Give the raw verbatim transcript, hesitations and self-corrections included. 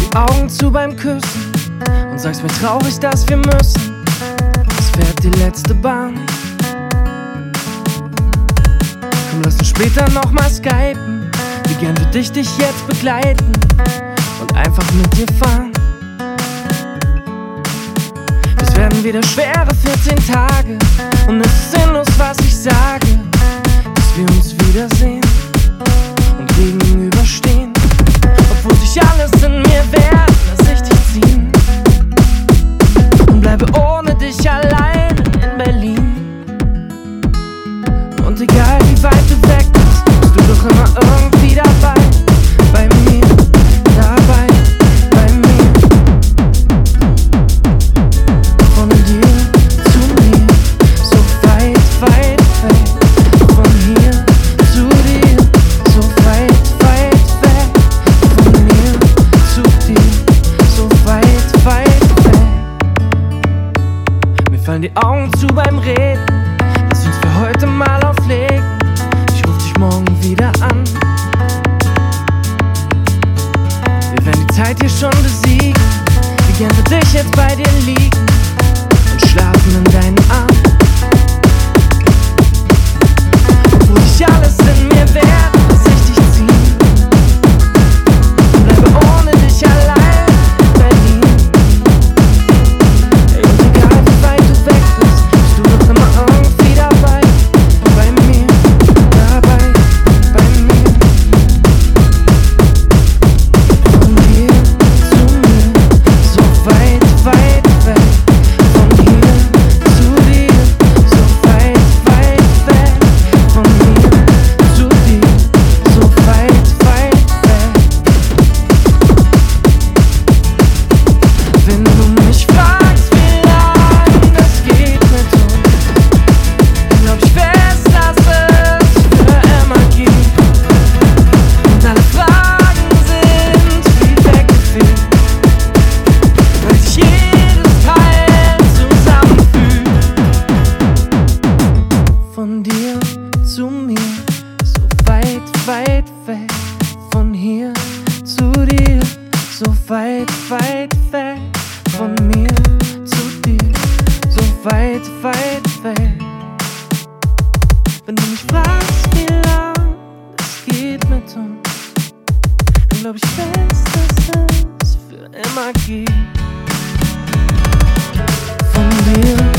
die Augen zu beim Küssen und sagst mir traurig, dass wir müssen. Es fährt die letzte Bahn. Komm, lass uns später nochmal skypen. Wie gern würde ich dich jetzt begleiten und einfach mit dir fahren. Es werden wieder schwere vierzehn Tage und es ist sinnlos, was ich sage, bis wir uns wiedersehen und gegenüberstehen. Obwohl sich alles in mir wehrt, lass ich dich ziehen und bleibe ohne dich allein in Berlin. Und egal wie weit du weg bist, bist du doch immer irgendwie dabei, bei mir, dabei, bei mir. Von dir zu mir, so weit, weit weg. Von hier zu dir, so weit, weit weg. Von mir zu dir, so weit, weit weg. Mir fallen die Augen zu beim Reden. Lass uns für heute mal auflegen. Ich ruf dich morgen wieder an. Wir werden die Zeit hier schon besiegen. Wie gern würde ich jetzt bei dir liegen und schlafen in deinen Armen. Obwohl sich alles in mir wehrt, lass ich dich ziehen und bleibe ohne dich allein in Berlin. Ey, und egal wie weit du weg bist, bist du doch immer irgendwie dabei, bei mir, dabei, bei mir. Von dir zu mir, so weit, weit weg. Von hier zu dir, so weit, weit weg. Von mir zu dir, so weit, weit weg. Wenn du mich fragst, wie lang das geht mit uns, glaub ich fest, dass es für immer geht. Und alle Fragen sind wie weggefegt, weil sich jedes Teil zusammenfügt. Von dir zu mir, so weit, weit weg. Von hier zu dir, so weit, weit weg. Von mir zu dir, so weit, weit weg. Wenn du mich fragst, wie lang das geht mit uns, dann glaub ich fest, dass es für immer geht. Von dir